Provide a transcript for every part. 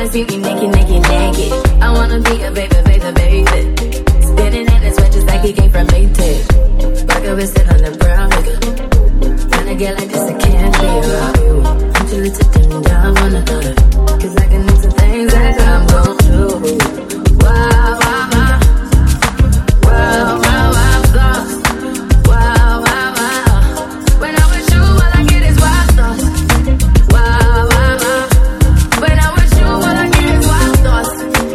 see me naked, naked, naked. I wanna be a baby, baby, baby. Spinning in his sweat just like he came from Maytag. Rock a wrist on the brown nigga. When I get like this, I can't be around you. I'm too little to dim down on another. Cause I can do some things that I'm gon' do. Wow, wow, wow. Wow, wow, wow, thoughts. Wow, wow, wow. When I'm with you, all I get is wild thoughts. Wow, wow, wow. When I'm with you, all I get is wild thoughts.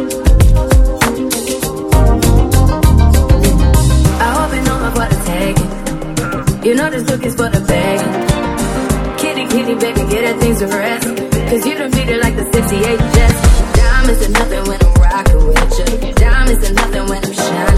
I hope you know my for the taking. You know this look is for the bag. Kitty, kitty, baby, get her things to rest. Cause you done beat it like the 68 Jets. Diamonds are nothing when I'm rockin' with you. Diamonds are nothing when I'm shining.